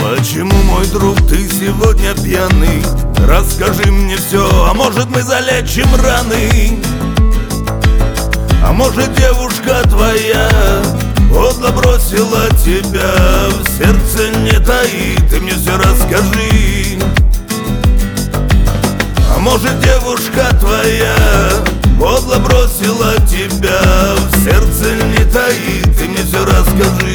Почему, мой друг, ты сегодня пьяный? Расскажи мне все, а может мы залечим раны? А может девушка твоя подло бросила тебя, в сердце не таит, ты мне все расскажи. А может девушка твоя подло бросила тебя, в сердце не таит, ты мне все расскажи.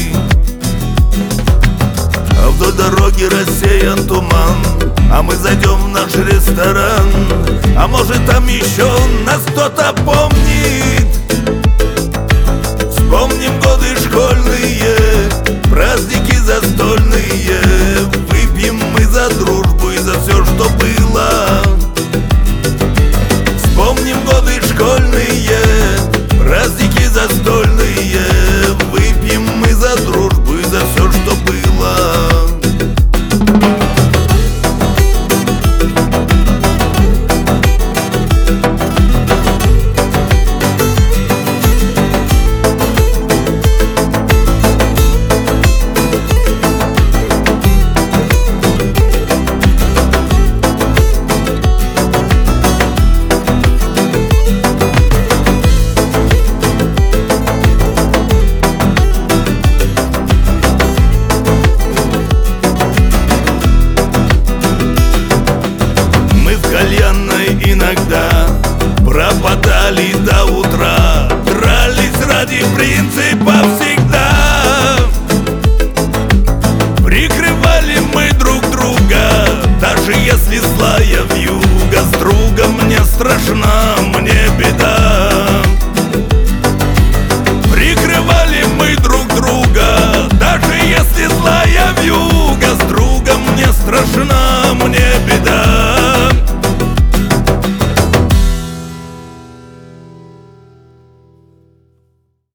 А вдоль дороги рассеян туман, а мы зайдем в наш ресторан. А может там еще нас кто-то помнит. Вспомни